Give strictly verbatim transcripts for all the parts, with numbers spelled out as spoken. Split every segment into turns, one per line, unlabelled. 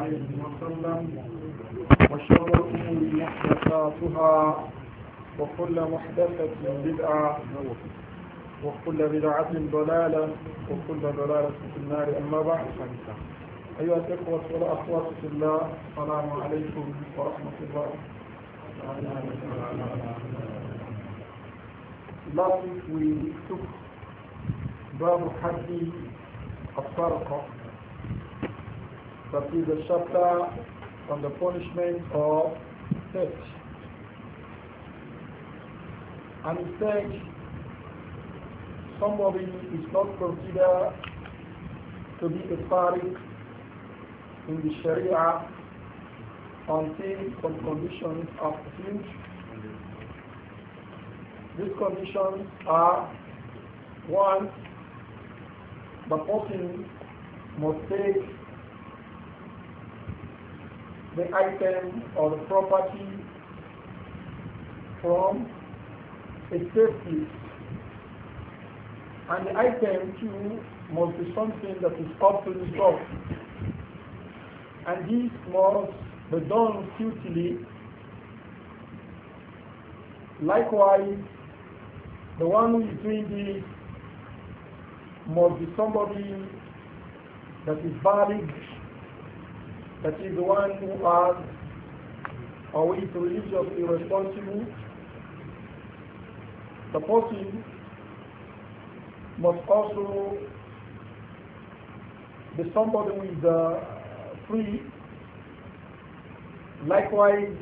عليه وسلم وشر الأمور محدثاتها وكل محدثة بدعة وكل بدعة ضلالة وكل ضلالة في النار. أما بعد، أيها الإخوة والأخوات في الله، السلام عليكم ورحمة الله. Last week we took Babu Haddi Al-Farqa, that is a chapter on the punishment of theft. And it said somebody is not considered to be a tariq in the Sharia until some conditions are fulfilled. These conditions are: one, the person must take the item or the property from a safe place, and the item too must be something that is up to the soul, and this must be done futilely. Likewise, the one who is doing this must be somebody that is valid, that is the one who has or is religiously responsible. The person must also be somebody who is uh, free. Likewise,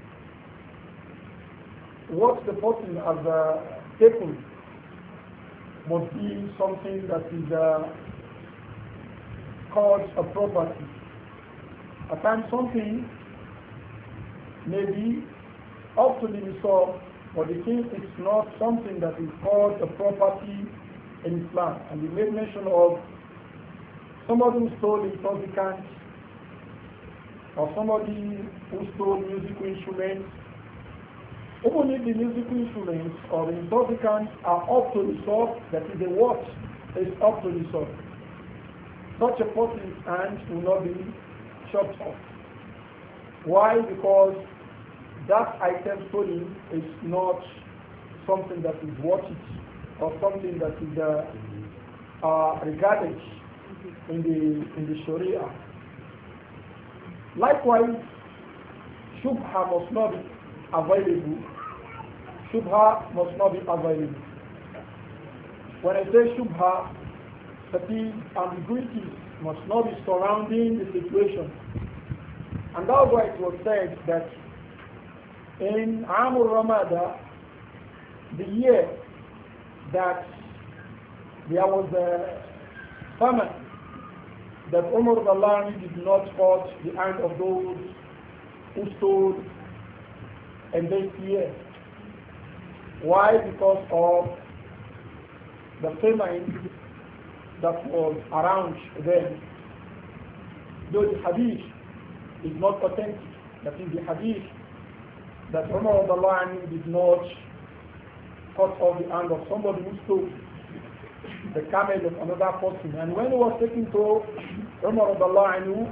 what the person has uh, taken must be something that is uh, called a property. At times something may be up to the result, but the thing is not something that is called a property in Islam. And we made mention of somebody who stole intoxicants, or somebody who stole musical instruments. Even if the musical instruments or the intoxicants are up to the source, that is the watch is up to the source, such a person's hand will not be chopped off. Why? Because that item stolen is not something that is worth it, or something that is uh, uh, regarded in the in the Sharia. Likewise, shubha must not be available. Shubha must not be available. When I say shubha, that is, ambiguities must not be surrounding the situation. And that's why it was said that in Amur Ramada, the year that there was a famine, that Umar al-Lani did not force the hand of those who stole in this year. Why? Because of the famine that was around then. Though the hadith is not authentic, that is the hadith that Umar al-Lani did not cut off the hand of somebody who stole the camel of another person. And when he was taken to Umar al-Lani,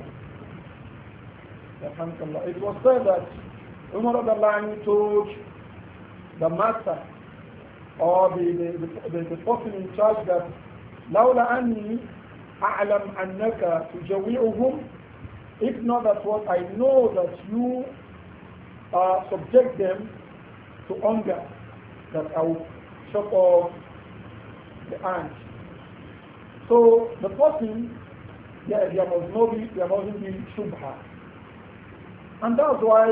it was said that Umar al-Lani told the master or the, the, the, the person in charge that لولا أني أعلم أنك تجوعهم, if not that what I know that you uh, subject them to hunger, that I will chop off the hand. So the person, there, there must not be, there mustn't be shubha. And that's why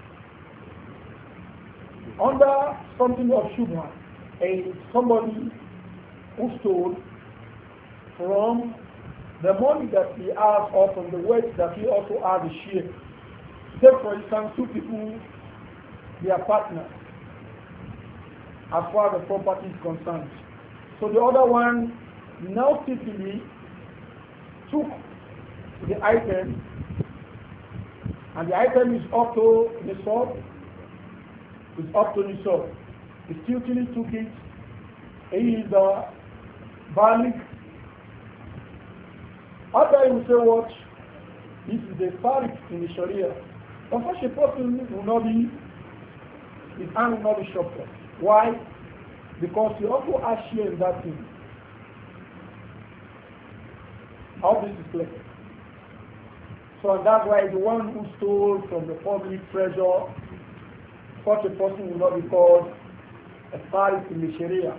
under something of shubha, a somebody who stole from the money that he has or from the wealth that he also has a share. Take for instance, two people, they are partners as far as the property is concerned. So the other one now simply took the item, and the item is up to the sword, is up to the sword. He still took it. He is the Balik. After he will say what? this is a farik in the Sharia. But such a person will not be, his hand will not be chopped off. Why? Because he also has share in that thing. How this is clear. So that's why the one who stole from the public treasure, such a person will not be called a farik in the Sharia.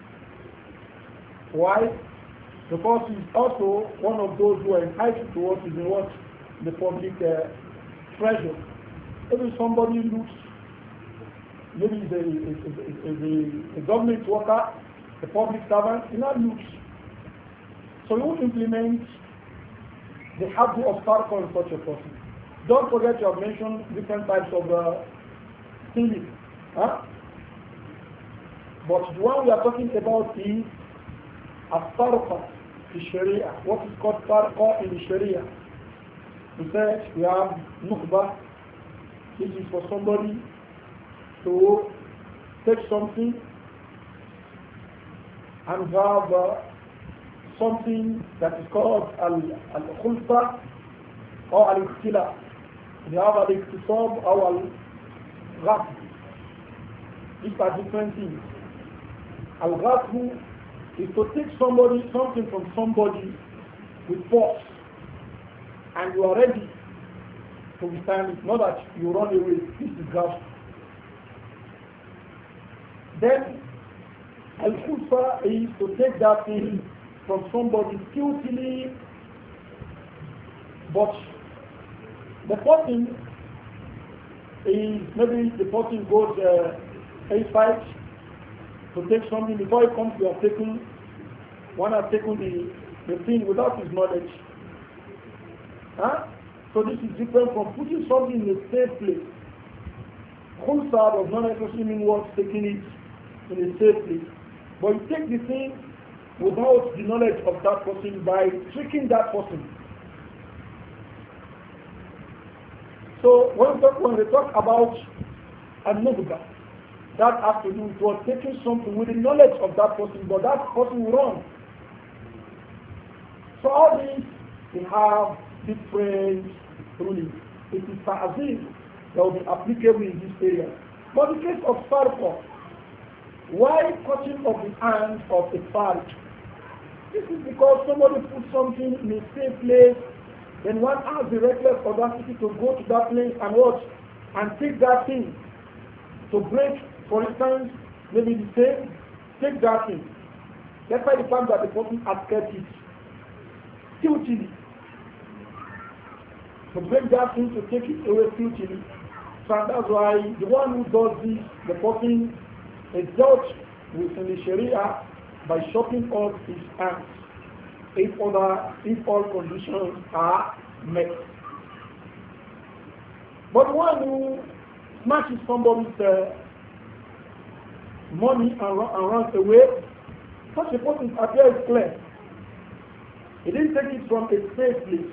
Why? Because he's also one of those who are entitled to what is in what the public uh, treasure. Maybe somebody looks, maybe he's a, a, a, a, a government worker, a public servant, he not looks. So you implement the habit of sarqa in such a person. Don't forget you have mentioned different types of uh, stealing. Huh? But the one we are talking about is as-sarqa in Sharia. What is called sarqa in the Sharia? We said we have nukhba. This is for somebody to take something, and we have uh, something that is called al-khulfa or al-ikhtilaf. We have al-ikhtisab or al-ghasb. These are different things. Al-ghasb is to take somebody, something from somebody with force, and you are ready to withstand it, not that you run away. This is ghasb. Then al-khulfa is to take that thing from somebody guiltily, but the person is, maybe the person goes uh, a fight to take something, before he comes you have taken, one has taken the, the thing without his knowledge. Huh? So this is different from putting something in a safe place. Khulsa does not necessarily mean what taking it in a safe place. But you take the thing without the knowledge of that person by tricking that person. So when we talk, when we talk about an-nukhba, that has to do with what, taking something with the knowledge of that person, but that person will run. So all these, we have different rulings. It is ta'zir that will be applicable in this area. But in the case of sarqa, why cutting of the hand of a farik? This is because somebody put something in a safe place, then one has the reckless audacity to go to that place and watch and take that thing to break, for instance, maybe the same, take that thing. That's why the fact that the person has kept it guiltily. To break that thing, to take it away guiltily. So that's why the one who does this, the person is judged within the Sharia by chopping off his hands if other if all conditions are met. But one who smashes somebody's uh, money and, run, and runs away, such a person's appeal is clear. He didn't take it from a safe place.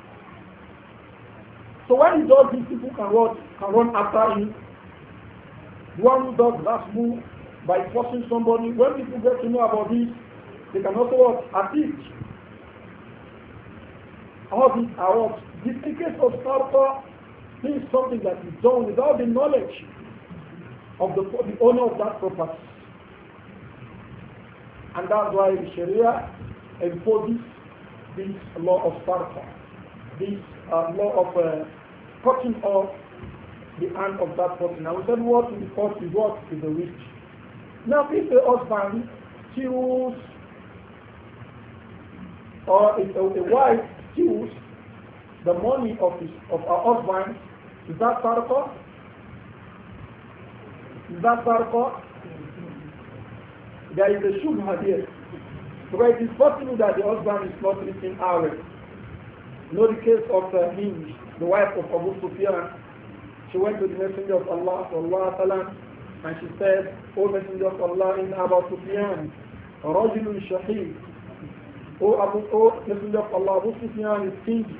So when he does this, people can run, can run after him. The one who does that move by forcing somebody, when people get to know about this, they can also assist. All these are what? This case of sarqa is something that is done without the knowledge of the, the owner of that property. And that's why the Sharia imposes this law of sarqa, this uh, law of uh, cutting off the hand of that person. Now we said what is the cost is what is the risk. Now if a husband steals or if a, a wife steals the money of his of her husband, is that sarqa? Is that sarqa? There is a shubha here. So it is possible that the husband is not listening out. You know the case of uh, Hind, the wife of Abu Sufyan. She went to the Messenger of Allah sallallahu alaihi wasallam and she said, O Messenger of Allah, in Abu Sufyan, Rajulun Shahid. O Abu, O Messenger of Allah, Abu Sufyan is stingy.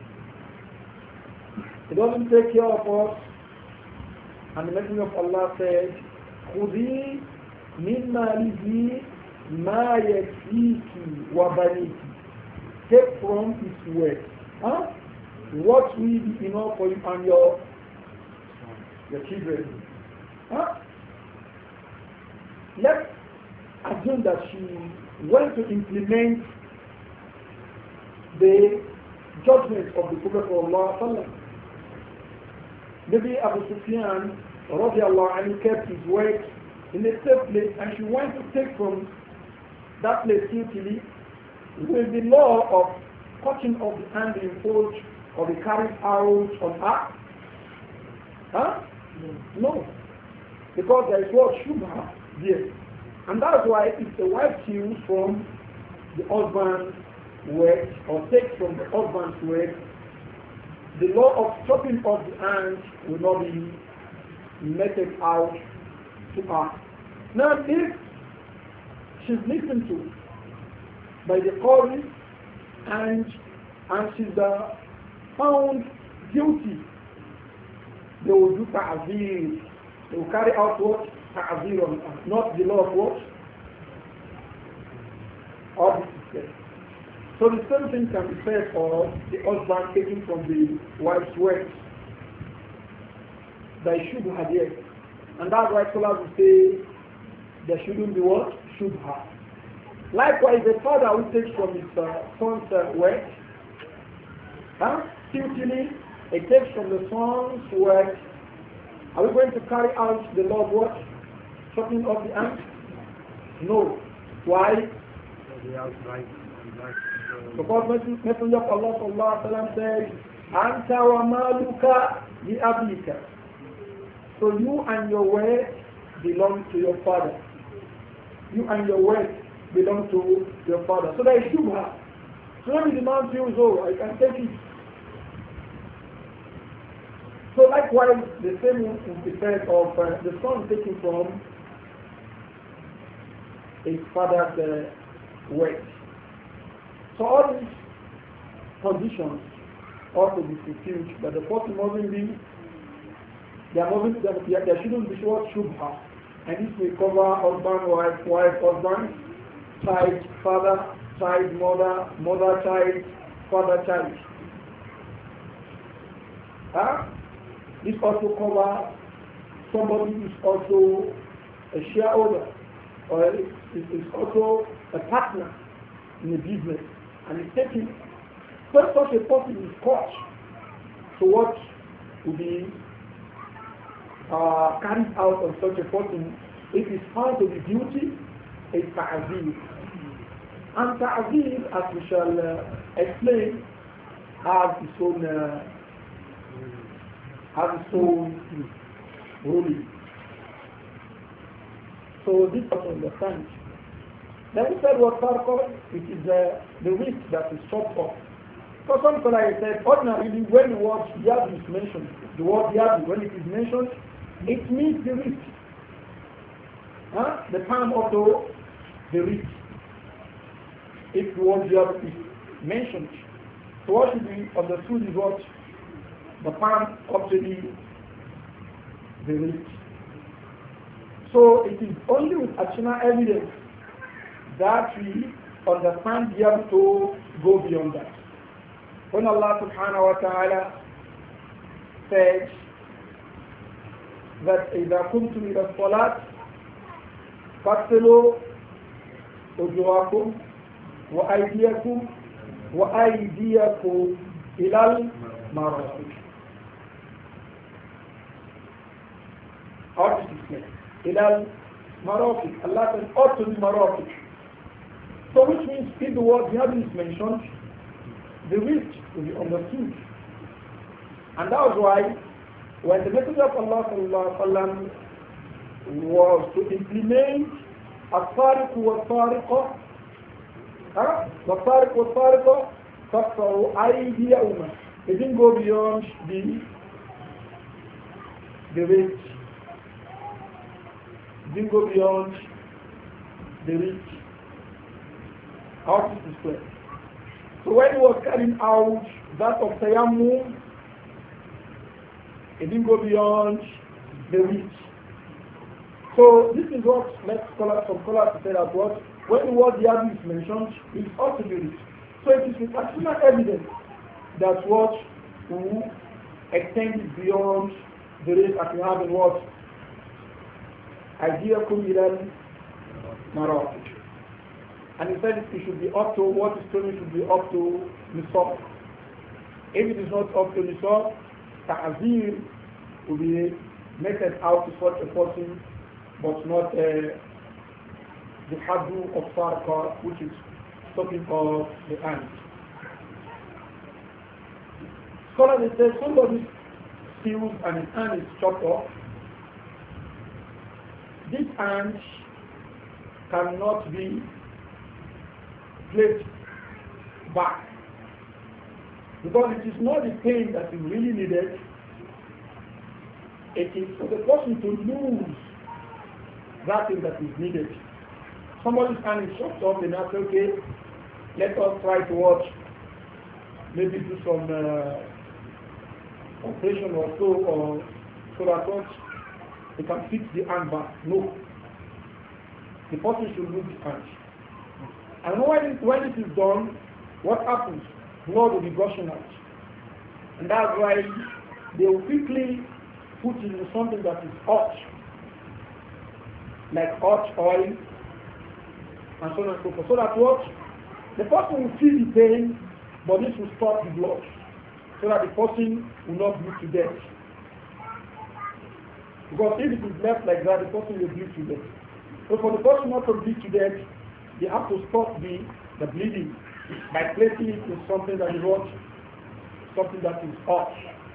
He doesn't take care of us. And the Messenger of Allah said, Khudi min malihi ma yakfiki wa baniki. Take from his wealth. Huh? what will be enough for you and your, your children? Huh? Let's assume that she went to implement the judgment of the Prophet of Allah. Maybe Abu Sufyan radiallahu anhu kept his word in a safe place and she went to take from that place guiltily. Will the law of cutting off the hand imposed or be carried out on her? Huh? No. Because there is what shubha there. And that's why if the wife steals from the husband's work or takes from the husband's work, the law of chopping off the hand will not be meted out to her. Now if she's listened to by the court and and she's uh, found guilty, they will do ta'zir. They will carry out what? Ta'zir on her, not the law of what? Of the system. So the same thing can be said for the husband taking from the wife's work. There should have yet. And that's why scholars will say there shouldn't be what? Should have. Likewise, the father who takes from his uh, son's uh, work, huh? Guiltily, he takes from the son's work. Are we going to carry out the law of what? Chopping off the hand? No. Why? Because Messenger of Allah sallallahu alaihi wasallam says, "Anta wa maluka li abika." So you and your wealth belong to your father. You and your wealth belong to your father. So there is shubha. So when the man feels, oh, I can take it. So likewise, the same will be said of uh, the son taken from his father's uh, wealth. So all these conditions ought to be fulfilled, but the person mustn't be, there, mustn't, there, there shouldn't be what shubha. And this will cover husband, wife, wife, husband, child, father, child, mother, mother, child, father, child. Huh? This also covers somebody who is also a shareholder or is, is also a partner in a business and is taking, when such a person is caught, so what will be uh, carried out on such a person if he is found to be guilty is ta'zir. And ta'zir, as we shall uh, explain, has its own uh, has its own ruling. So this is understand. Then we said what Farqo, it is uh, the risk that is chopped off. For some scholars said, ordinarily when the word yad is mentioned, the word yad, when it is mentioned, it means the risk. Huh? The palm also, the risk. If the word yad is mentioned. So what should be understood is what? The palm actually the risk. So it is only with additional evidence that we understand the able to go beyond that. When Allah subhanahu wa ta'ala says that إِذَا كُنْتُمْ إِلَى الصَّلَاةِ فَاغْسِلُوا وُجُوهَكُمْ وَأَيْدِيَكُمْ وَأَيْدِيَكُمْ إِلَى الْمَرَافِقِ. How to explain? إِلَى الْمَرَافِقِ. Allah says, ought to the marafiq. So which means if the word jihad is mentioned, the risk will be understood. And that was why when the Messenger of Allah sallallahu alaihi wasallam was to implement الطارق والطارقة والطارق والطارقة فَقْطَعُوا أَيْدِيَهُمَا. It didn't go beyond the the reach. It didn't go beyond the reach. How to display. So when he was carrying out that of Tayammum, it didn't go beyond the reach. So this is what let's scholars, some scholars say that what when the word Yadu is mentioned, it ought to be reached. So it is with additional evidence that what to extend it beyond the rate that we have in what? Ideakum ilal marafiq. And he said it should be up to what is told, it should be up to nisab. If it is not up to nisab, ta'zir will be meted out to such a person, but not uh, the haddu of sarqa, which is stopping of the ant. Scholars say somebody steals and his hand is chopped off. This hand cannot be placed back because it is not the pain that is really needed. It is for the person to lose that thing that is needed. Somebody's hand is chopped off, and I say, okay, let us try to watch, maybe do some uh, operation or so, or so that what they can fix the hand back. No. The person should lose the hand. And when it, when it is done, what happens? Blood will be gushing out. And that's why they will quickly put it in something that is hot, like hot oil, and so on and so forth. So that what? The person will feel the pain, but this will stop the blood, so that the person will not bleed to death. Because if it is left like that, the person will bleed to death. So for the person not to bleed to death, they have to stop the, the bleeding by placing it in something that is hot, something that is hot.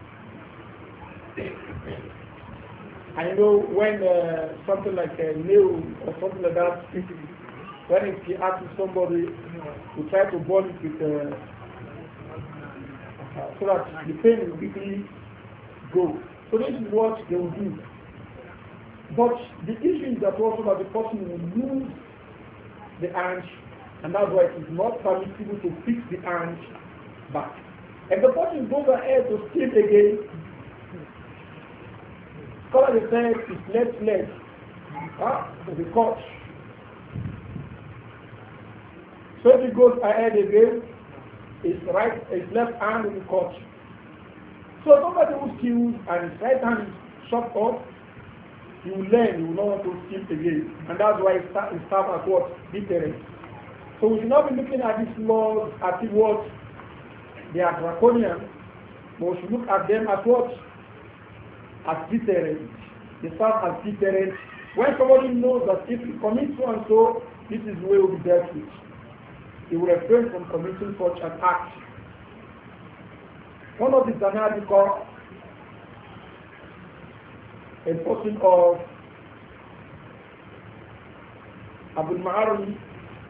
And you know, when uh, something like a nail or something like that, when if you ask somebody to try to burn it with uh, uh, so that the pain will quickly go. So this is what they will do. But the issue is that also that the person will lose the hand, and that's why it is not permissible to fix the hand back. If the person goes ahead to steal again, scholars have said his left leg ah, will be cut. So if he goes ahead again, his right, his left hand will be cut. So somebody who steals and his right hand is chopped off, he will learn, he will not want to steal again. And that's why it starts start at what? Deterrent. So we should not be looking at these laws as if what? They are draconian, but we should look at them as what? As deterrent. They serve as deterrent. When somebody knows that if he commits so and so, this is the way it will be dealt with, he will refrain from committing such an act. One of the Zanadiqa, a person of Abu Ma'ari,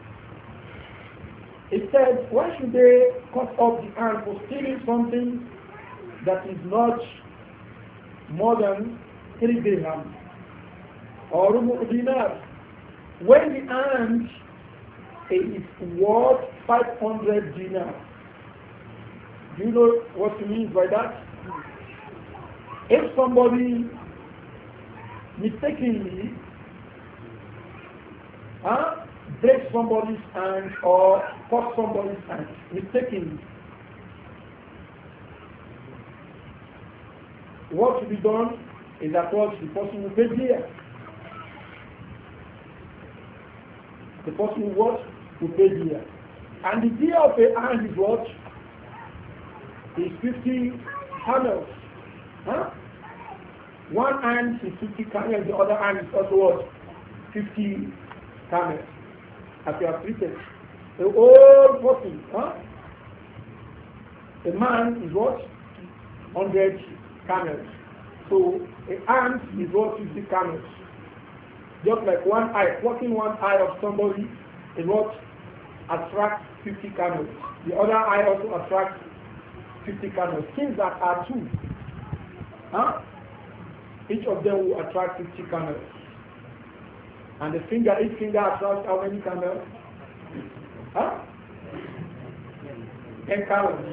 he said, why should they cut off the hand for stealing something that is not more than three dirham or rubu dinar, when the hand is worth five hundred dinar? Do you know what he means by that? If somebody mistakenly huh, breaks somebody's hand or cut somebody's hand mistakenly, what should be done is that what the person will pay dear. The person will what? Will pay dear. And the dear of a hand is what? Is fifty camels. Huh? One hand is fifty camels, the other hand is also what? fifty camels. As you have treated. The old person, huh? The man is what? one hundred camels. So a hand is what? fifty camels. Just like one eye, plucking one eye of somebody is what? Attracts fifty camels. The other eye also attracts fifty camels. Things that are two. Huh? Each of them will attract fifty camels. And the finger, each finger attracts how many camels? Huh? ten camels.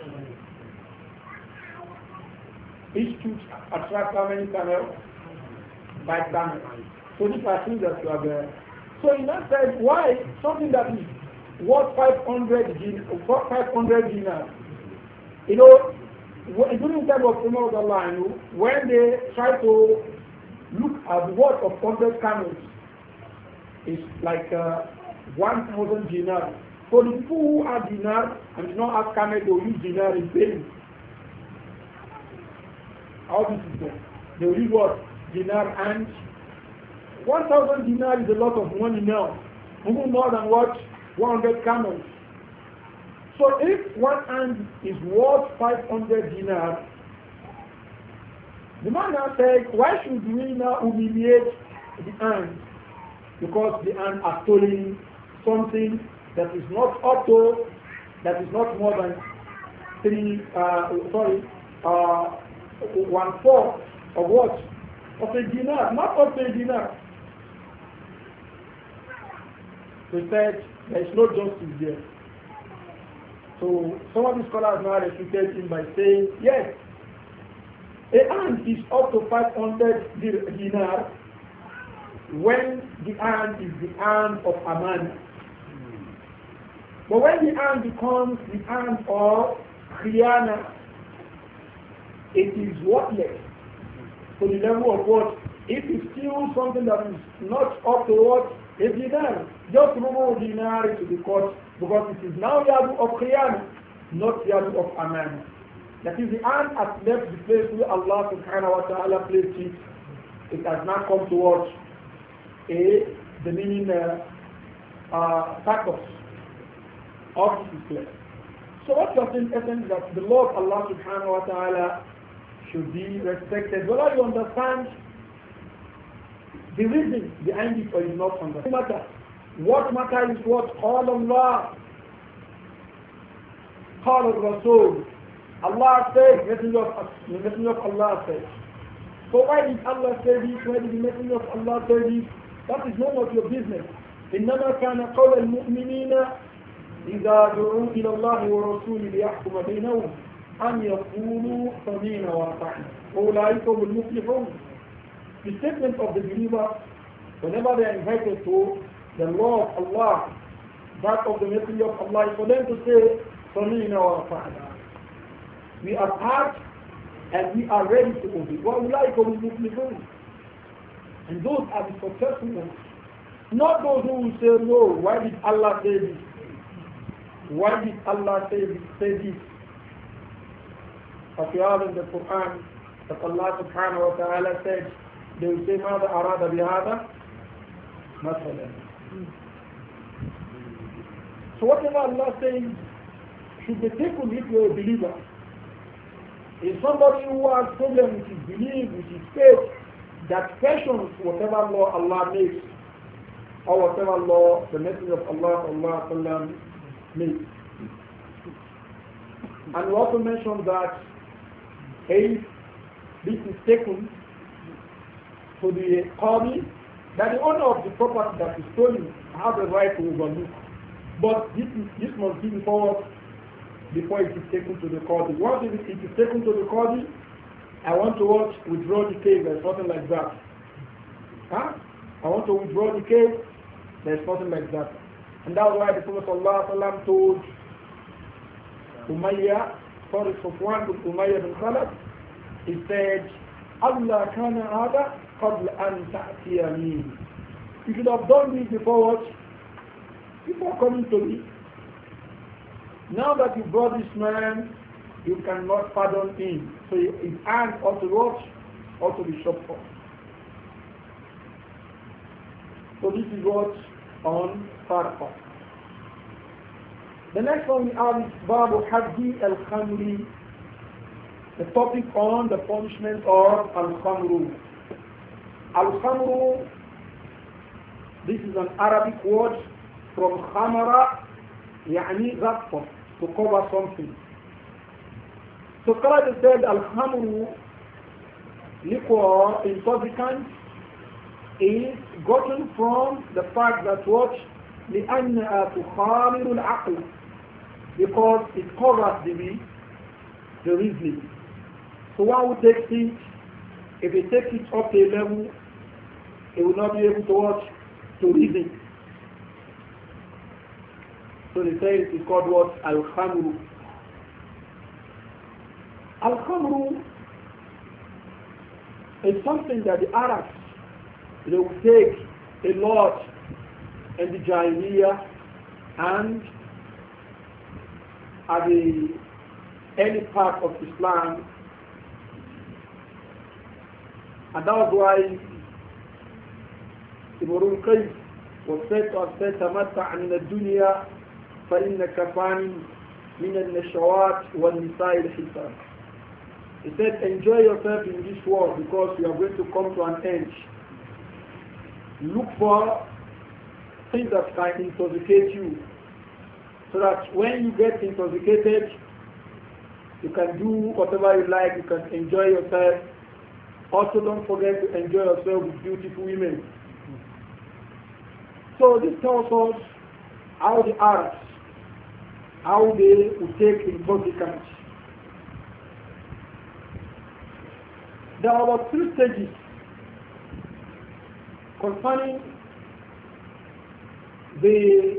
Each tooth attracts how many camels? Five camels. So these are things that you have there. So in that sense, why something that is worth five hundred dinars, you know, Wh- During the time of Umar radiallahu anhu, when they try to look at the worth of one hundred camels, it's like uh, one thousand dinar. So the people who have dinar and do not have camel, they will use dinar in paying. How this is done? They will use what? Dinar, and one thousand dinar is a lot of money now. Even more than what? one hundred camels. So if one hand is worth five hundred dinar, the man now said, why should we now humiliate the hand? Because the hand are stolen something that is not up to, that is not more than three, uh, sorry, uh, one fourth of what? Of a dinar, not of a dinar. So he said, there is no justice there. So some of the scholars now refuted him by saying, yes, a hand is up to five hundred dinar when the hand is the hand of a man. But when the hand becomes the hand of khiyana, it is worthless to the level of what? If it's still something that is not up to what? A dinar. Just remove dinar to the court because it is now yadu of khiyana, not yadu of amana. That is, the hand has left the place where Allah subhanahu wa ta'ala placed it. It has not come towards a the meaning uh, uh, purpose of this place. So what you're saying essence that the law of Allah subhanahu wa ta'ala should be respected. Whether you understand the reason behind it or is not understand. Matter. What matter is what? Qala Allah, Qala Rasul. Allah said, Messenger of, the Messenger of Allah said. So why did Allah say this? Why did the Messenger of Allah say this? That is none of your business. إنما كان قول المؤمنين إذا دعوا إلى الله ورسوله ليحكم بينهم أن يقولوا سمعنا وأطعنا أولئك هم المفلحون. The statement of the believer, whenever they are invited to the law of Allah, that of the Messenger of Allah, is for them to say سمعنا وأطعنا. We are heard and we are ready to obey. وأولئك هم المفلحون. And those are the successful ones. Not those who will say, no, why did Allah say this? Why did Allah say this? Say this? As we have in the Quran, that Allah subhanahu wa ta'ala said, they will say, ماذا أراد بهذا مثلا. So whatever Allah says should be taken if you are a believer. If somebody who has problem with his belief, with his faith, that questions whatever law Allah makes, or whatever law the Messenger of Allah sallallahu alaihi wasallam makes. And we also mentioned that if this is taken to the qadi, that the owner of the property that is stolen has the right to overlook. But this, is, this must be before, before it is taken to the qadi. Once it is taken to the qadi, I want to watch, withdraw the case, there's nothing like that. Huh? I want to withdraw the case, there's nothing like that. And that's why the Prophet ﷺ told Umayyah, sorry, Sufwan bin Umayyah bin Khalaf, he said, Allah kana hada qabla an ta'tiyani. You should have done this before what? Before coming to me. Now that you brought this man, you cannot pardon him. So his hand ought to watch, ought to be shot for. So this is what on Farqa. The next one we have is Babu Haddi al-Khamri, the topic on the punishment of al-Khamru. Al-Khamru, this is an Arabic word from Khamara, يعني غطف, to cover something. So Qur'an said al-Khamru, liquor, intoxicant, is gotten from the fact that what? لأنها تخامر العقل, because it covers the, the reasoning. So one who takes it, if he takes it up to a level, he will not be able to watch, to reason. So they say it is called what? Al-Khamru. Al-Khamru is something that the Arabs, they will take a lot in the Jahiliyyah and at the early part of Islam. And that was why Imrul Qais was said to have said, تَمَتَّعْ مِنَ الدُّنْيَا فَإِنَّكَ فَانٍ مِنَ النَّشَوَاتِ وَالنِّسَاءِ الْحِسَانِ. He said, enjoy yourself in this world because you are going to come to an end. Look for things that can intoxicate you, so that when you get intoxicated, you can do whatever you like, you can enjoy yourself. Also, don't forget to enjoy yourself with beautiful women. So this tells us how the Arabs, how they would take intoxicants. There are about three stages concerning the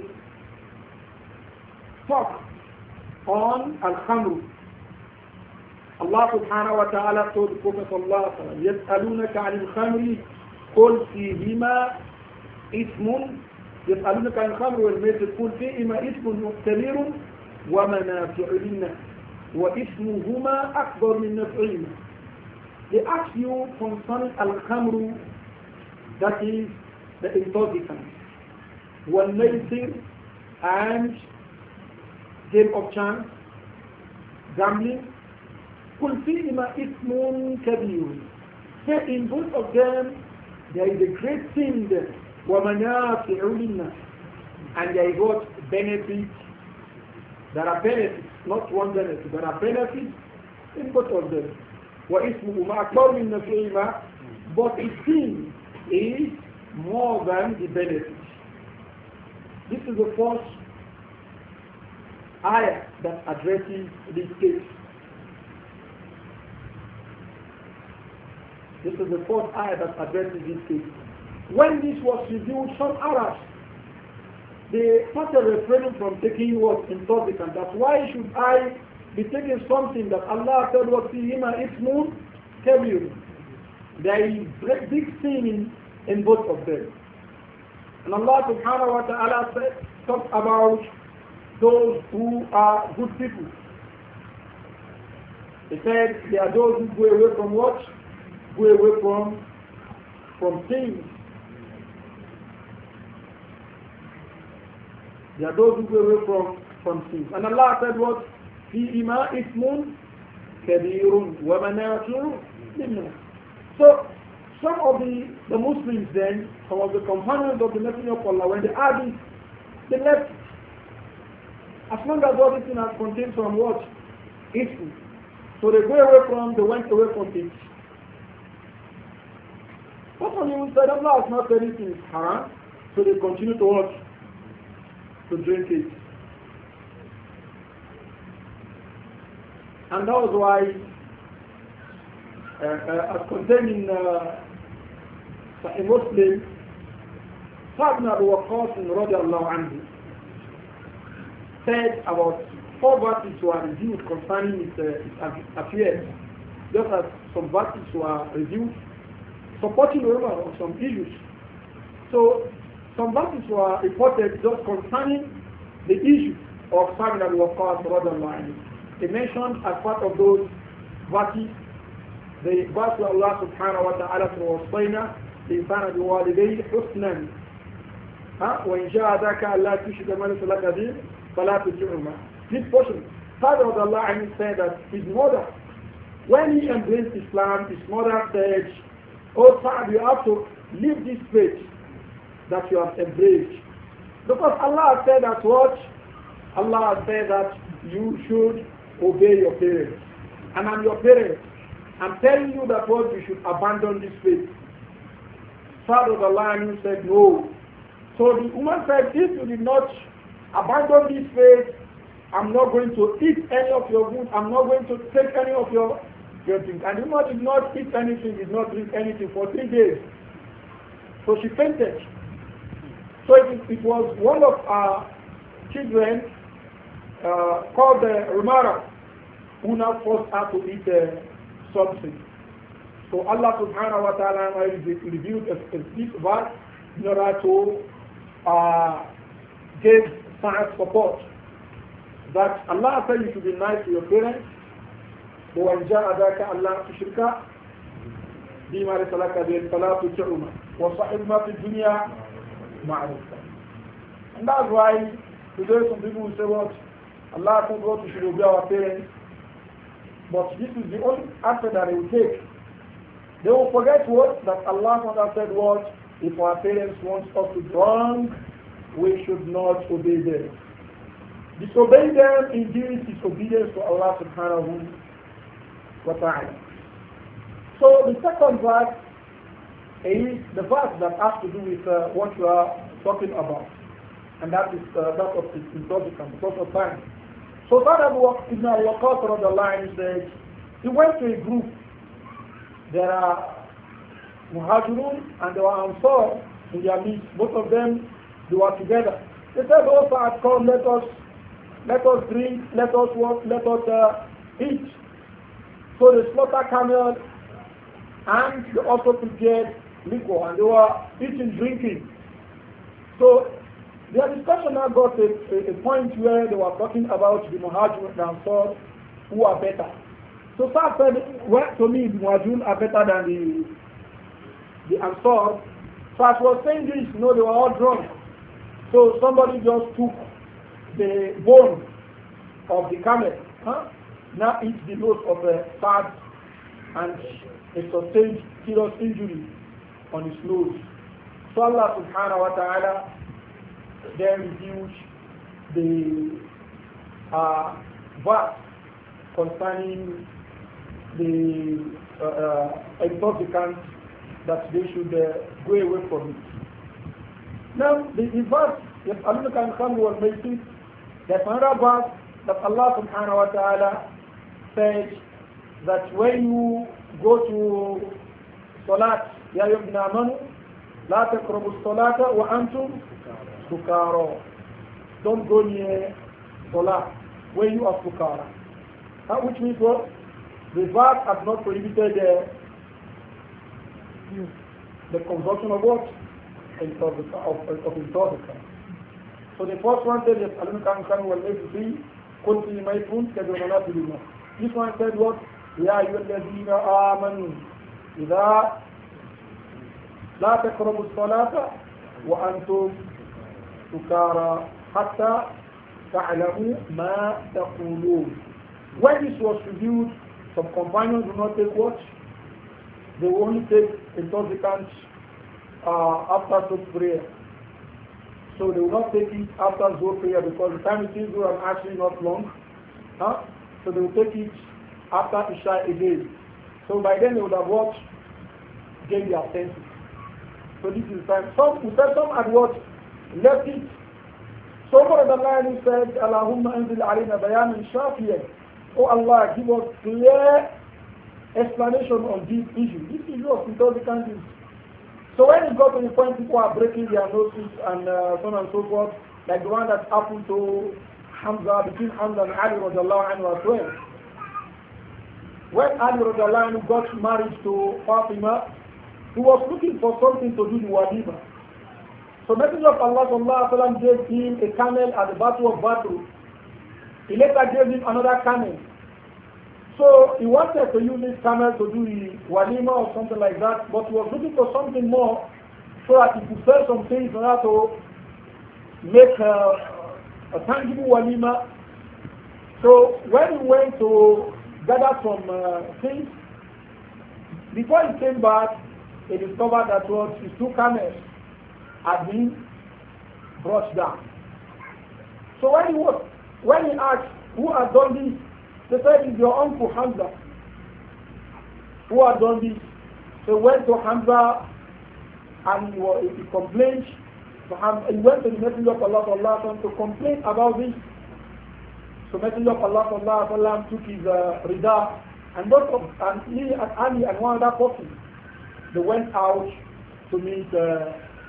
talk on Al-Khamru. Allah subhanahu wa ta'ala told the Prophet sallallahu alayhi wa sallam, يَسْأَلُونَكَ عَنِ الْخَمْرِ قُلْ فِيهِمَا إِثْمٌ يَسْأَلُونَكَ عَنِ الْخَمْرِ وَالْمَيْسِرِ قُلْ فِيهِمَا إِثْمٌ كَبِيرٌ وَمَنَافِعُ لِلنَّاسِ وَإِثْمُهُمَا أَكْبَرُ مِنْ نَفْعِهِمَا. They ask you concerning Al-Khamru, that is the intoxicant, وَالْمَيْسِرِ and game of chance, gambling. قُلْ فِيهِمَا إِثْمٌ كَبِيرٌ. Say in both of them there is a great sin there. وَمَنَافِعُ لِلنَّاسِ. And there is what? Benefits. There are benefits, not one benefit. There are benefits in both of them. وَإِثْمُهُمَا أَكْبَرُ مِنْ نَفْعِهِمَا. But the sin is more than the benefit. This is the first ayah that addresses this case. This is the fourth ayah that addresses this case. When this was revealed, some Arabs, they started refraining from taking what intoxicant. That's why should I be taking something that Allah said was fihima ismun kabir. There is big sin in, in both of them. And Allah subhanahu wa ta'ala said, talk about those who are good people. He said, they are those who go away from what? Go away from from things. They are those who go away from from things. And Allah said what? فِيهِمَا إِثْمٌ كَبِيرٌ وَمَنَافِعُ لِلنَّاسِ. So some of the, the Muslims then, some of the companions of the Messenger of Allah, when they had it, they left it. As long as what this thing has contained some what? Ism. So they go away from, they went away from it. But when you said Allah has not said anything is haram, so they continue to watch, to drink it. And that was why, uh, uh, as contained in uh, Sahih Muslim, Sa'd ibn Abi Waqqas radiallahu anhu said about four verses were reviewed concerning his, uh, his affairs, just as some verses were reviewed supporting the rumor of some issues. So some verses were reported just concerning the issue of Sa'd ibn Abi Waqqas radiallahu anhu. They mentioned as part of those verses the verse of Allah subhanahu wa ta'ala وَوَصَّيْنَا الْإِنسَانَ بِوَالِدَيْهِ حُسْنًا وَإِنْ جَاهَدَاكَ أَلَّا تُشْرِكَ مَا لَيْسَ لَكَ بِهِ فَلَا تُطِعْهُمَا. This portion, Father of Allah and he said that his mother, when he embraced Islam, his mother said, "Oh Sa'd, you have to leave this faith that you have embraced." Because Allah said that what? Allah said that you should obey your parents. And I'm your parent. I'm telling you that what you should abandon this faith. Father of Allah and he said, no. So the woman said, if you did not abandon this faith, I'm not going to eat any of your food. I'm not going to take any of your, your drink. And the woman did not eat anything, did not drink anything for three days. So she fainted. So it, it was one of our children uh, called the uh, Rumara, who now forced her to eat uh, something. So Allah subhanahu wa ta'ala revealed a specific verse in order to uh, give science support. That Allah said you should be nice to your parents. وَإِنْ جَاءَ أَلَّا تُشْرِكَ بِمَا لَيْسَ لَكَ بِهِ فَلَا تُطِعْهُمَا وَصَحِبْهُمَا فِي الدُّنْيَا مَعْرُوفًا. And that's why today some people will say what? Allah said what we should obey our parents. But this is the only answer that they will take. They will forget what? That Allah said what? If our parents want us to do wrong, we should not obey them. Disobeying them indeed is disobedience to Allah subhanahu wa ta'ala. So the second verse is the verse that has to do with uh, what you are talking about. And that is uh, that of intoxicant because of time. So that Ibn al-Waqqas said, he went to a group. There are Muhajirun and there are Ansar in their midst. Both of them, they were together. They said, oh, Sa'ad, come, let us, let us drink, let us walk, let us uh, eat. So they slaughtered camel and they also prepared liquor and they were eating, drinking. So their discussion now got a, a, a point where they were talking about the Muhajirun and Ansar who are better. So Sa'ad said, well, to me, the Muhajirun are better than the, the Ansar. So as was saying this, you know, they were all drunk. So somebody just took the bone of the camel, huh? Now eats the nose of a Sa'ad and it sustained serious injury on his nose. So Allah subhanahu wa ta'ala then revealed the uh, verse concerning the uh, uh, intoxicants that they should uh, go away from it. Now, the, the verse, يَسْأَلُونَكَ عَنِ الْخَمْرِ وَالْمَيْسِرِ, there's another verse that Allah subhanahu wa ta'ala said that when you go to Salat, يَا أَيُّهَا الَّذِينَ آمَنُوا لَا تَقْرَبُوا الصَّلَاةَ وَأَنْتُمْ سُكَارَى. Don't go near Salat when you are sukara. Uh, which means what? The verse has not prohibited uh, the consumption of what? Intoxicant, of, of intoxicant. So the first one said, يَسْأَلُونَكَ عَنِ الْخَمْرِ وَالْمَيْسِرِ قُلْ فِيهِمَا إِثْمٌ كَبِيرٌ وَمَنَافِعُ. This one said what? يَا أَيُّهَا الَّذِينَ آمَنُوا إِذَا لَا تَقْرَبُوا الصَّلَاةَ وَأَنْتُمْ سُكَارَى حَتَّى تَعْلَمُوا مَا تَقُولُونَ. When this was reviewed, some companions do not take what? They will only take intoxicants uh, after Zuhr prayer. So they will not take it after Zuhr prayer because the time it is Zuhr and actually not long. Huh? So they will take it after Isha again. So by then they would have watched, gained their senses. So this is time. Some, some had what? Left it. So for the line he said, Allahumma anzil alayna bayanan shafiyan. Oh Allah, give us clear explanation on this issue. This issue of intoxicants is. So when it got to the point people are breaking their noses and uh, so on and so forth, like the one that happened to Hamza, between Hamza and Ali radiallahu anhu as well. When Ali radiallahu anhu got married to Fatima, he was looking for something to do the walima. So Messenger of Allah sallallahu alaihi wasallam gave him a camel at the Battle of Badr. He later gave him another camel. So he wanted to use this camel to do the walima or something like that, but he was looking for something more so that he could sell some things in order to make a, a tangible walima. So when he went to gather some uh, things, before he came back, he discovered that was his two camels had been brought down. So when he was when he asked who had done this, they said it's your uncle Hamza who had done this. So he went to Hamza and he, was, he complained to Hamza. He went to the Messenger of Allah sallallahu alaihi wasallam to complain about this. So Messenger of Allah sallallahu alaihi wasallam took his uh, rida and both of and he and Ali and one other person, they went out to meet uh,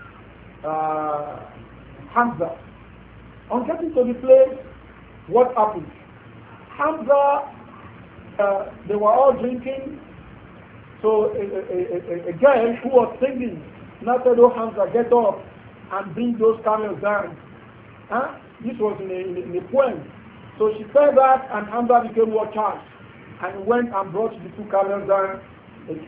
uh, Hamza. On getting to the place, what happened? Hamza Uh, they were all drinking. So a, a, a, a girl who was singing now said, "Oh Hamza, get up and bring those camels down." Huh? This was in a, in a, in a poem. So she said that, and Hamza became more charged and went and brought the two camels down. He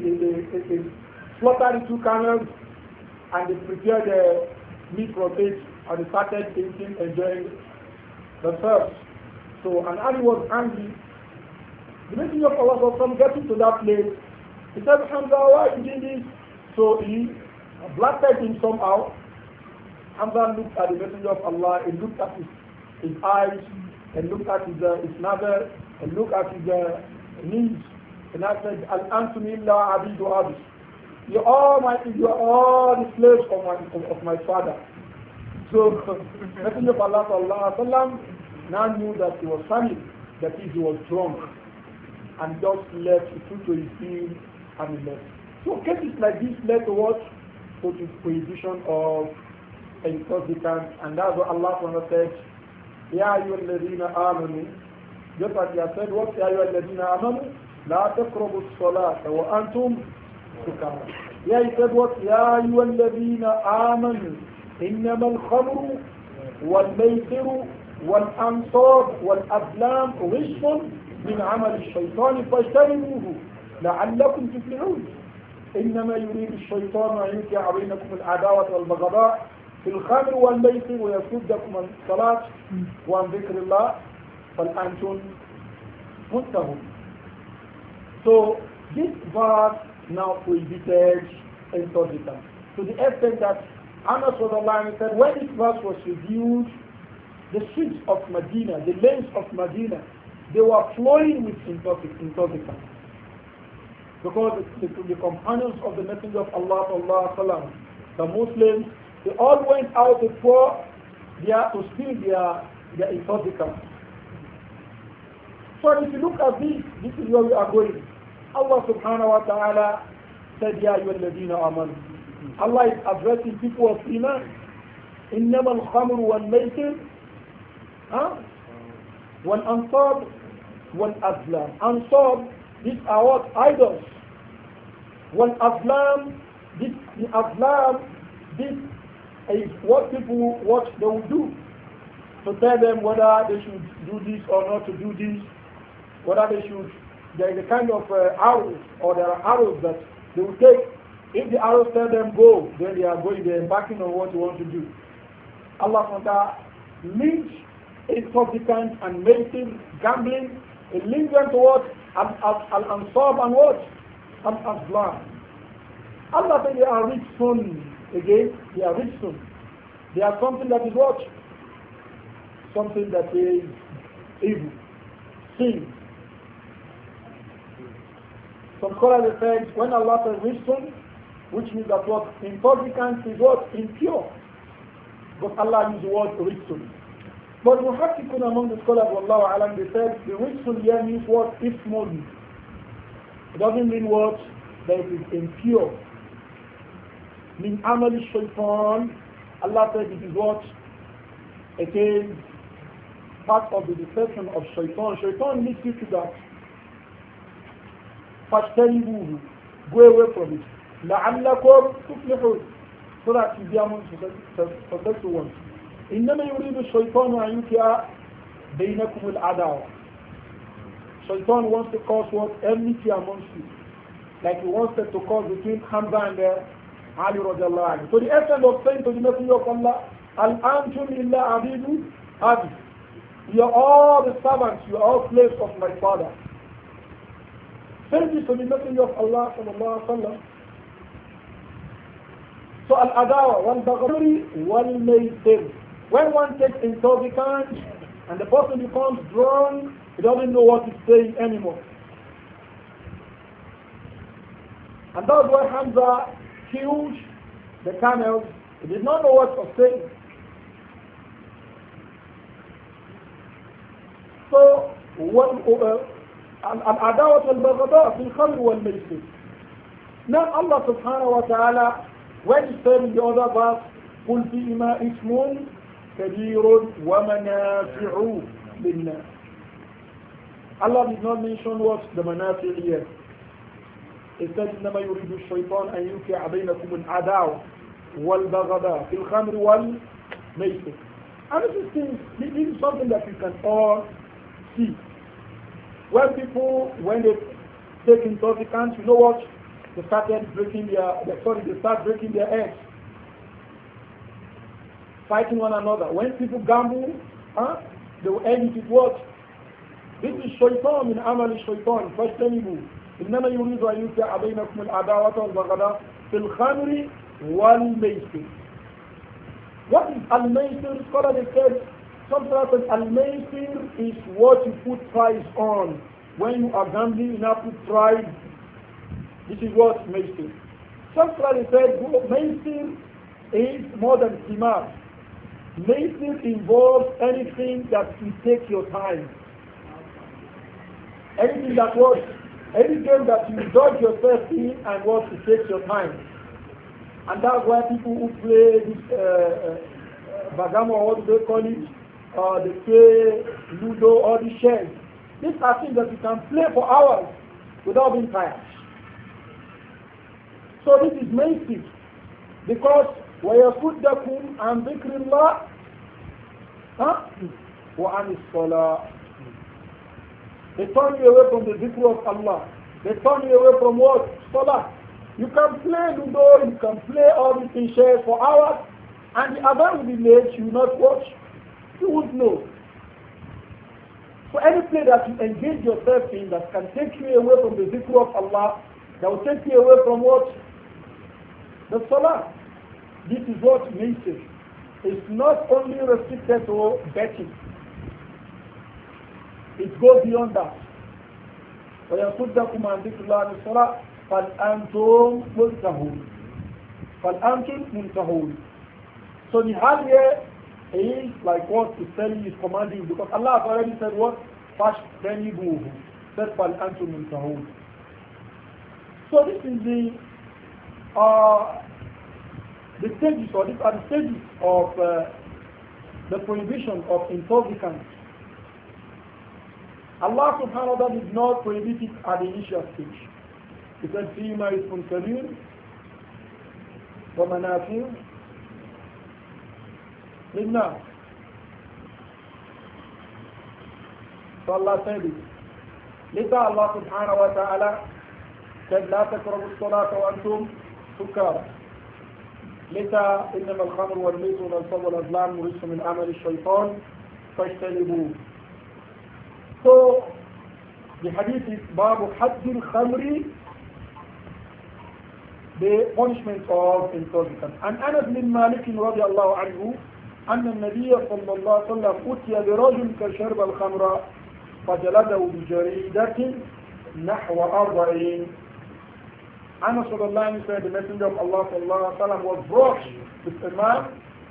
slaughtered the two camels and they prepared the meat for it, and they started eating, enjoying the first. So, and Ali was angry. The Messenger of Allah was from getting to that place. He said, "Hamza, why are you doing this?" So he blasted him somehow. Hamza looked at the Messenger of Allah, he looked at his, his eyes, and looked at his, uh, his navel, and looked at his uh, knees, and I said, "Al-antum illa abidu abi." You are all my, you are all the slaves of my, of, of my father. So, Messenger of Allah sallallahu alaihi wasallam now knew that he was funny, that he was drunk, and just left, he took to his heel and he left. So cases like this led to what? To the prohibition of intoxicants, and that's what Allah said, "Ya ayyuhalladhina amanu," just as He has said, "What ya ayyuhalladhina amanu, la taqrabu as-salata wa antum sukara." Yeah, He said, "What ya ayyuhalladhina amanu, innama al-khamru wal-maysiru wal-ansab wal-azlam rijsun min amal ash-shaytan fajtanibuhu la'allakum tuflihun. إنما يريد الشيطان أن يوقع بينكم العداوة والبغضاء في الخمر والميسر ويصدكم عن الصلاة وعن ذكر الله فالأنتم منتهون." So this verse now prohibited intoxicants to the extent that Anas said, when this verse was reviewed, the streets of Medina, the lanes of Medina, they were flowing with intoxicants. Because the, the, the companions of the Messenger of Allah, Allah sallam, the Muslims, they all went out to pour their, to steal their, their intoxicants. So if you look at this, this is where we are going. Allah subhanahu wa ta'ala said, "Ya ayyuhalladhina amanu." Allah is addressing people of Iman. إنما الخمر والميسر والأنصاب والأزلام. Ansab, these are what? Idols. والأزلام, this, the Azlam, this is what people, what they will do. To tell them whether they should do this or not to do this, whether they should, there is a kind of uh, arrows, or there are arrows that they will take. If the arrows tell them go, then they are going, they are embarking on what they want to do. Allah subhanahu wa ta'ala links intoxicants and medicine, gambling, it links them to what? Al-Ansab and what? Al-Azlam. Allah said they are rich soon. Again, they are rich soon. They are something that is what? Something that is evil. Sin. Some scholars have said, when Allah says rich soon, which means that what? Intoxicants is what? Impure. But Allah uses the word rich soon. But Muhakkikun among the scholars, Wallahu Alam, they said the rijsun here means what? Ismun. It doesn't mean what? That it is impure. Min amal shaitan, Allah said it is what? It is part of the deception of shaitan. Shaitan leads you to that. فَاجْتَنِبُوهُ. Go away from it. لَعَلَّكُمْ تُفْلِحُونَ. So that you be among the successful ones. إنما يريد الشيطان أن يوقع بينكم العداوة. Shaitan wants to cause what? Enmity amongst you. Like he wants to cause between Hamza and uh, Ali radiallahu anhu. So the essence of saying to the Messenger of Allah, Al-Antum illa abidu abi. You are all the servants, you are all slaves of my father. Say this to the Messenger of Allah sallallahu alaihi wasallam. So al-adawa wal-baghdari wal-maysir. When one takes intoxicants and the person becomes drunk, he doesn't know what he's saying anymore. And that's why Hamza killed the camels. He did not know what he was saying. So, al-adawat wal-baghdha fi al-khamr wal-maysir. Now Allah subhanahu wa ta'ala, when he said in the other verse, قُلْ فِيهِمَا إِثْمٌ كَبِيرٌ وَمَنَافِعُ لِلنَّاسِ. Allah did not mention what the manafi here. It said, إنما يريد الشيطان أن يوقع بينكم العداوة والبغضاء في الخمر والميسر. And this is, things, this is something that you can all see. When people, when they take intoxicants, you know what? They started breaking their, they, sorry, they start breaking their heads, fighting one another. When people gamble, huh, they will end it with what? This is shaitan min amal shaitan. فاجتنبوا إنما يريد أن يوقع بينكم العداوة والبغضاء في الخمر والميسر. What is al-maisir? Scholar they said, some sort of al-maisir is what you put price on. When you are gambling, you now put price. This is what maisir. Some scholars said maisir is more than timar. Maisir involves anything that will take your time. Anything that was, any game that you indulge yourself in and what to take your time. And that's why people who play this uh, uh, Bagamo, or what do they call it, uh, they play Ludo or the shells. These are things that you can play for hours without being tired. So this is maisir. Because وَيَصُدَّكُمْ عَنْ ذِكْرِ اللَّهِ وَعَنِ الصَّلَاةِ. They turn you away from the dhikr of Allah. They turn you away from what? Salah. You can play Ludo, you can play all these things for hours, and the adhan will be late, you will not watch. You won't know. So any play that you engage yourself in that can take you away from the dhikr of Allah, that will take you away from what? The Salah. This is what maisir. It's not only restricted to betting. It goes beyond that. وَيَصُدَّكُمْ عَنْ ذِكْرِ اللَّهِ الصَّلَاةِ فَالْأَنْتُمْ مُنْتَهُونَ فَالْأَنْتُمْ مُنْتَهُونَ. So the hard here is like what is telling, is commanding, because Allah has already said what? فَاشْتَنِبُوهُ. Said فَالْأَنْتُمْ مُنْتَهُونَ. So this is the uh, the stages, or these are the stages of uh, the prohibition of intoxicants. Allah subhanahu wa ta'ala did not prohibit it at the initial stage. He said, فِيمَا إِثْمٌ كَبِيرٌ وَمَنَافِعُ لِلنَّاسِ. So Allah said it. Later Allah subhanahu wa ta'ala said, لَا تَقْرَبُوا الصَّلَاةَ وَأَنْتُمْ سُكَارَى. Later, إِنَّمَا الْخَمْرُ وَالْمَيْسِرُ وَالْأَنْصَابُ وَالْأَزْلَامُ رِجْسٌ مِنْ عَمَلِ الشَّيْطَانِ فَاجْتَنِبُوهُ. So, the hadith is Babu Haddil Khamri, the punishment of intoxicants. And Anas bin Malik radiallahu anhu, أن النبي صلى الله عليه وسلم أتي برجل كشرب الخمر فجلده بجريدة نحو أربعين. Anas sallallahu alayhi wa sallam said, the Messenger of Allah sallallahu alayhi wa sallam was brought with a man.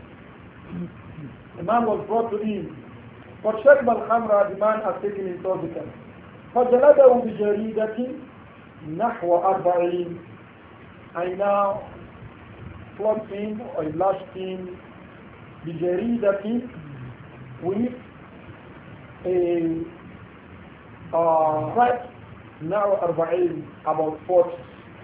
The man was brought to him. فشرب الخمر, the man has taken intoxicant. فجلده بجريدة نحو أربعين. I now flogged him or lashed him بجريدة with a uh, right now أربعين, about forty.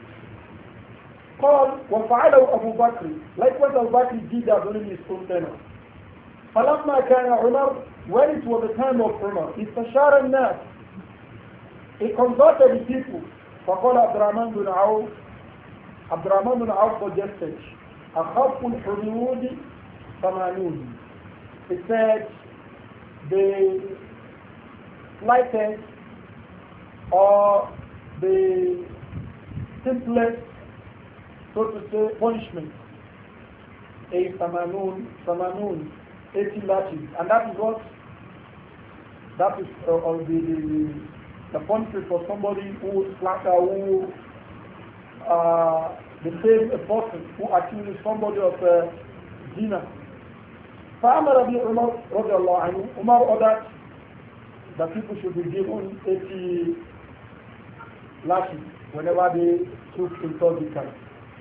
قال وفعله أبو بكر, likewise Abu Bakr did that during his own tenure. فلما كان عمر, when it was the time of Umar, استشار الناس, he consulted the people. فقال عبد الرحمن بن عوف, عبد الرحمن بن عوف suggested أخف الحدود ثمانون. He said the slightest or the simplest, so to say, punishment is ثمانون, ثمانون, eighty lashes, and that is what that is uh, uh, the, the the punishment for somebody who slacker, who uh, defames a person, who accuses somebody of uh, zina. فأمر به عمر رضي الله عنه, Umar ordered that people should be given eighty lashes whenever they took intoxicants.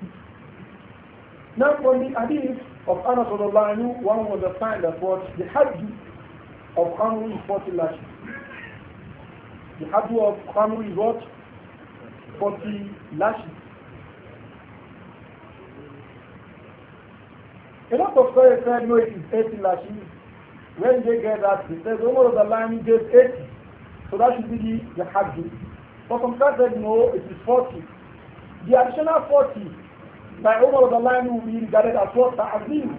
Now from the hadith of Anas radiallahu anhu, one was a sign that what the hajj of Khamr is forty lashes. The haddu of Khamru is what? forty lashes. A lot of scholars said no, it is eighty lashes. When they get that, they said Umar of the line gave eighty. So that should be the, the haddu. But some scholars said no, it is forty. The additional forty by Umar of the line will be regarded as what? Ta'zim.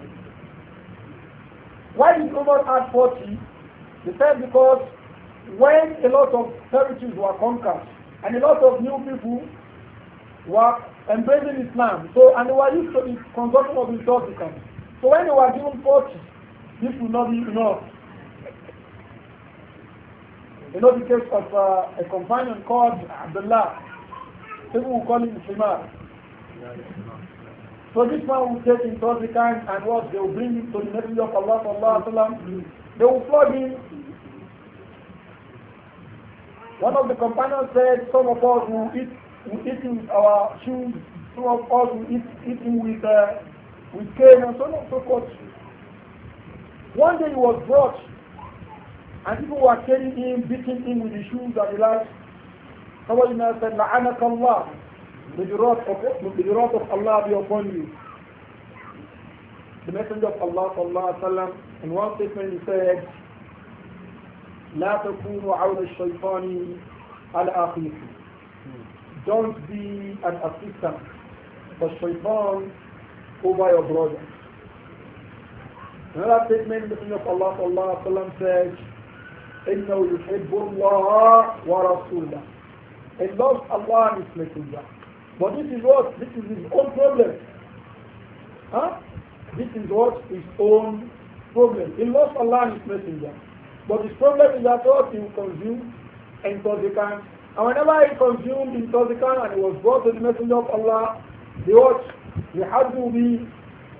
Why did Umar add forty? They said because when a lot of territories were conquered and a lot of new people were embracing Islam, so and they were used to the consumption of intoxicants. So when they were given forty, this will not be enough. You know the case of uh, a companion called Abdullah. People will call him Himar. So this man will take intoxicants and what? They will bring him to the Messenger of Allah sallallahu alaihi wasallam. They will flog him. One of the companions said, some of us will eat, will eat with our shoes, some of us will eat, eat him with, uh, with cane and so on and so forth. One day he was brought and people were carrying him, beating him with the shoes and the like. Somebody now said, La'anak Allah, may the wrath of, may the wrath of Allah be upon you. The Messenger of Allah sallallahu alaihi wasallam, in one statement he said, لا تكونوا عون الشيطان على أخيكم. Don't be an assistant for shaitan over your brother. Another statement in the Messenger of Allah sallallahu alaihi wasallam says, إنه يحب الله ورسوله. He loves Allah and His Messenger. But this is what? This is his own problem. Huh? This is what? His own problem. He loves Allah and His Messenger. But his problem is that what? He will consume intoxicants. And whenever he consumed intoxicant and he was brought to the Messenger of Allah, the what? He had to be.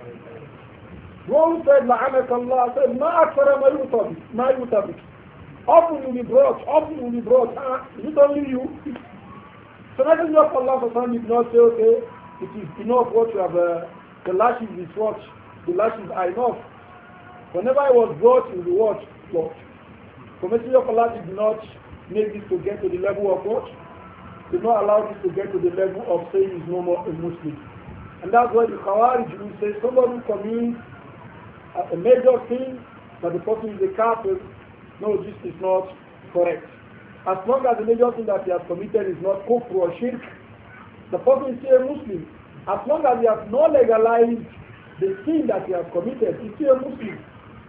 One said, La'anak Allah, said, Ma akfara ma yutabik, ma yutabik. Often will be brought, often will be brought. Ah, is it only you? So the Messenger of Allah did not say, okay, it is enough what you have, uh, the lashes is what? The lashes are enough. Whenever I was brought, he will be what? Brought. The Messenger of Allah did not make this to get to the level of what? Did not allow this to get to the level of saying he's no more a Muslim. And that's why the Khawarij will say somebody who commits a major sin that the person is a kafir. No, this is not correct. As long as the major sin that he has committed is not kufr or shirk, the person is still a Muslim. As long as he has not legalized the sin that he has committed, he's still a Muslim.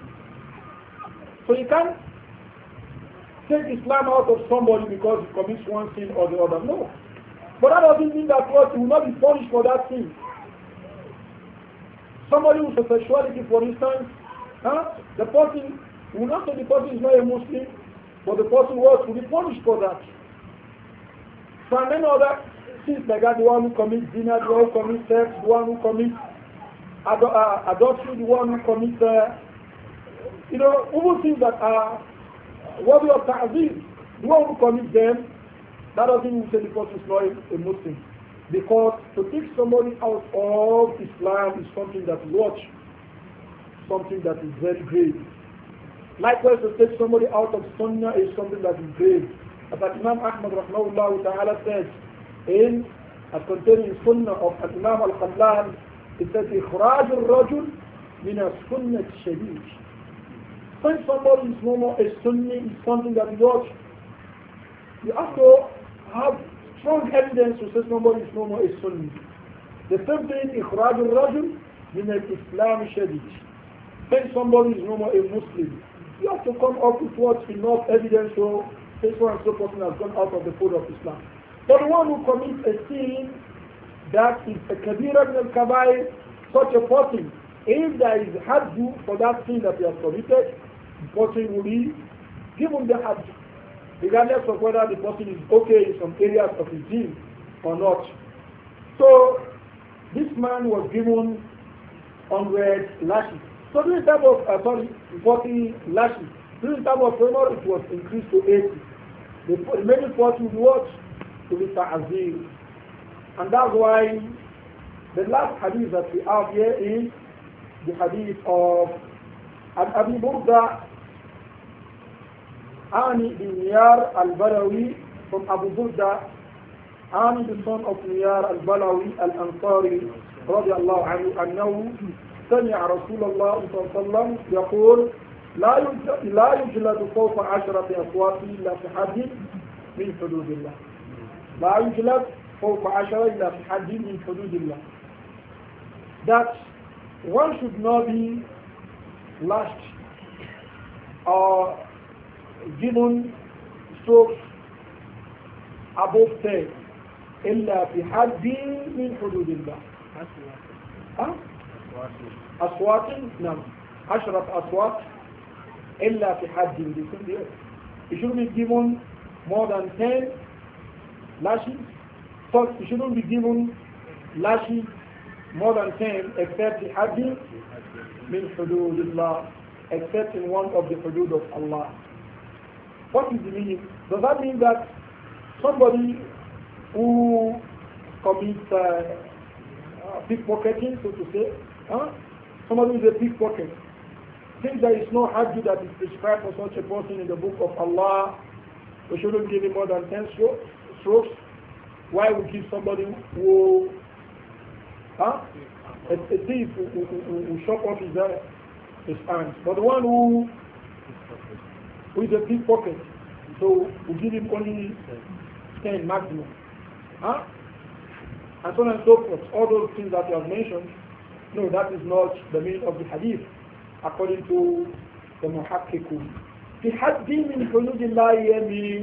So you can't take Islam out of somebody because he commits one sin or the other. No. But that doesn't mean that what he will not be punished for that sin. Somebody with sexuality, for instance, huh? The person will not say the person is not a Muslim, but the person was to be punished for that. So and then other sins like that, the one who commits zina, the one who commits sex, the one who commits ad uh, adultery, the one who commits, uh, you know, even things that are worthy of ta'zim, the one who commits them, that doesn't mean say the person is not a Muslim. Because to take somebody out of Islam is something that is what? Something that is very grave. Likewise, to take somebody out of Sunnah is something that is grave. As Imam Ahmad rahmahullah ta'ala says, in as contained in Sunnah of Imam al-Khallal, it says, إخراج الرجل من السنة الشديد. When somebody is no more a Sunni, is something that is what? You have to have strong evidence to say somebody is no more a Sunni. The same thing, إخراج الرجل من الإسلام الشديد. When somebody is no more a Muslim, you have to come up with what enough evidence so this one and so person has gone out of the fold of Islam. But the one who commits a sin that is a kabira min al-kabair, such a person, if there is haddu for that sin that he has committed, the person will be given the haddu, regardless of whether the person is okay in some areas of his deen or not. So this man was given one hundred lashes. So during the time of, uh, sorry, forty lashes. During the time of Umar, it was increased to eighty. The remaining forty will be what? To be ta'azir. And that's why the last hadith that we have here is the hadith of Abi Burda Ani bin Niyar al-Balawi from Abu Burda, Ani the son of Niyar al-Balawi al-Ansari رضي الله عنه أنه سمع رسول الله صلى الله عليه وسلم يقول لا يجلد, لا يجلد فوق عشرة أصوات إلا في حد من حدود الله. لا يجلد فوق عشرة إلا في حد من حدود الله. That one should not be lashed or given strokes above ten إلا في حد من حدود الله. ها؟ أصوات نعم عشرة أصوات إلا في حد بكل يوم. You shouldn't be given more than ten lashes. So you shouldn't be given lashes more than ten except في حد من حدود الله, except in one of the hudud of Allah. What is the meaning? Does that mean that somebody who commits uh, uh, pickpocketing, so to say, huh? Somebody who is a pickpocket, since there is no hajj that is prescribed for such a person in the book of Allah, we shouldn't give him more than ten strokes. Why would give somebody who, huh? a, a thief who, who, who, who chop off his, uh, his hands? But the one who, who is a pickpocket, so we give him only ten maximum. Huh? And so on and so forth. All those things that you have mentioned, no, that is not the meaning of the hadith, according to the muhakkikun. في حد من حدود الله يعني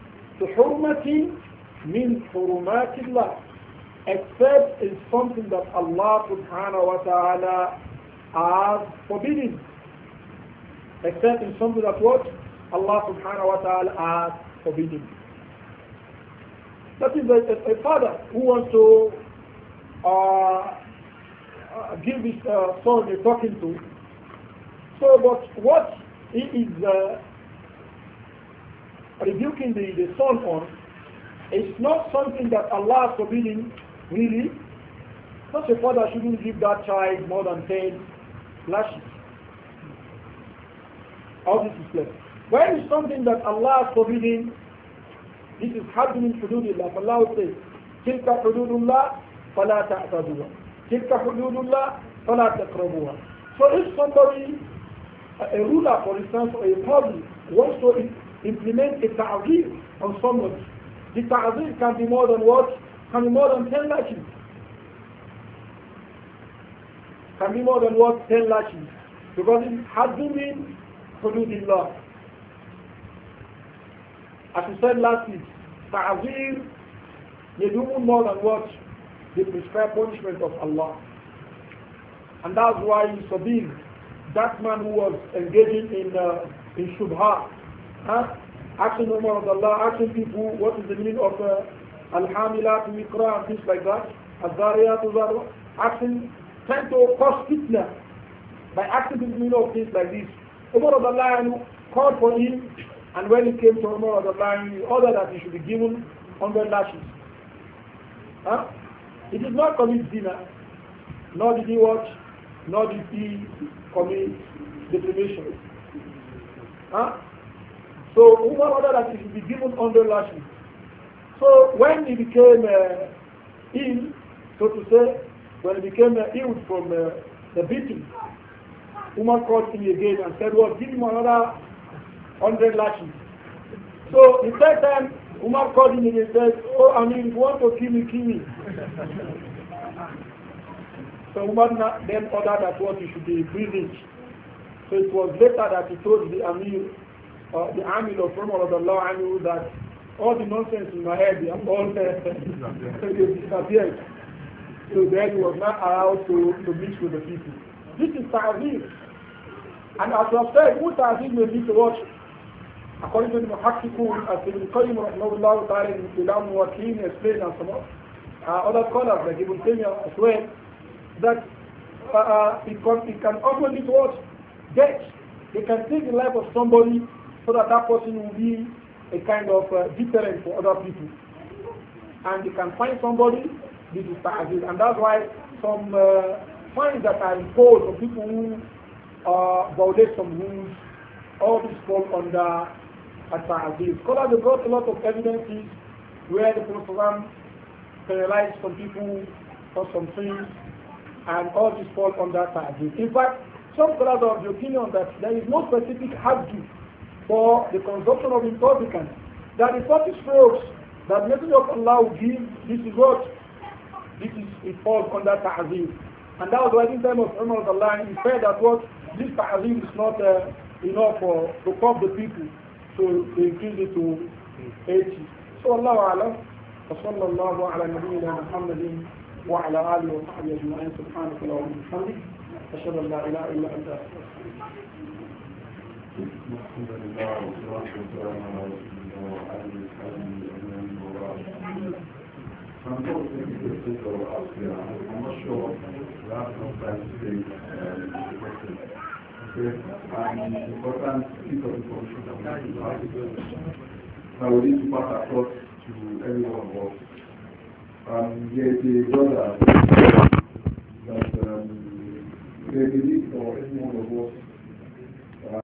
حرمة من حرمات الله, except in something that Allah subhanahu wa ta'ala has forbidden. Except in something that what Allah subhanahu wa ta'ala has forbidden. That is a, a, a father who wants to uh, uh, give his uh, son a talking to. So, but what he is uh, rebuking the, the son on is not something that Allah has forbidden, really. Such a father shouldn't give that child more than ten lashes. All this is clear. When it's something that Allah has forbidden, this is حد من حدود الله. Allah says, تلك حدود الله فلا تعتدوها. تلك حدود الله فلا تقربوها. So if somebody, a ruler for instance, or a public, wants to implement a ta'zir on somebody, the ta'zir can be more than what? Can be more than ten lashes. Can be more than what? ten lashes. Because it has been hududillah. As we said last week, ta'zir may do more than what? The prescribed punishment of Allah. And that's why Sabir, that man who was engaging in uh, in shubha, huh? asking Umar of Allah, asking people what is the meaning of uh, al-hamilat, mikra, and things like that, al-zariyat, al asking, trying to cause fitna by asking people the meaning of things like this. Umar of Allah called for him, and when he came to Umar of Allah, he ordered that he should be given one hundred lashes. Huh? He did not commit zina, nor did he watch, nor did he commit defamation. Huh? So Umar ordered that he should be given one hundred lashes. So when he became uh, ill, so to say, when he became uh, ill from uh, the beating, Umar called him again and said, well, give him another one hundred lashes. So the third time, Umar called him and he said, oh, I mean, if you want to kill me, kill me. So Umar then ordered that what he should be imprisoned. So it was later that he told the Amir, uh, the Amir of Umar that all the nonsense in my head, they are all disappeared. So then he was not allowed to, to mix with the people. This is ta'zir. And as I said, who ta'zir may be to watch? According to the Muhakkikun, as Ibn Qayyim rahmahullah ta'ala in Ilam Muwakkeen explained and some uh, other scholars like Ibn Taymiyyah as well, that uh, uh, it, can, it can also lead towards death. They can take the life of somebody so that that person will be a kind of uh, deterrent for other people. And they can find somebody, this is ta'zir. And that's why some uh, fines that are imposed on people who uh, violate some rules, all this fall under at-ta'zir. Scholars have brought a lot of evidences where the Prophet sterilized some people or some things, and all this fall under ta'zir. In fact, some scholars are of the opinion that there is no specific hadith for the consumption of intoxicants. That is forty strokes that the Messenger of Allah will give. This is what? This is, it falls under ta'zir. And that was why in time of Umar Allah, he said that what? This ta'zir is not uh, enough for to cover the people. So they increase it to eighty. So Allah Alam, وصلى الله على نبينا محمد وعلى آله وصحبه أجمعين سبحانك اللهم وبحمدك أشهد أن لا إله إلا أنت
الحمد لله والصلاة والسلام على رسول الله وعلى آله وصحبه. I'm not sure we have no time to take the question. And the important piece of information that we have to have, now we need to pass across to everyone of us. Um, there is a brother that um, there is a need for anyone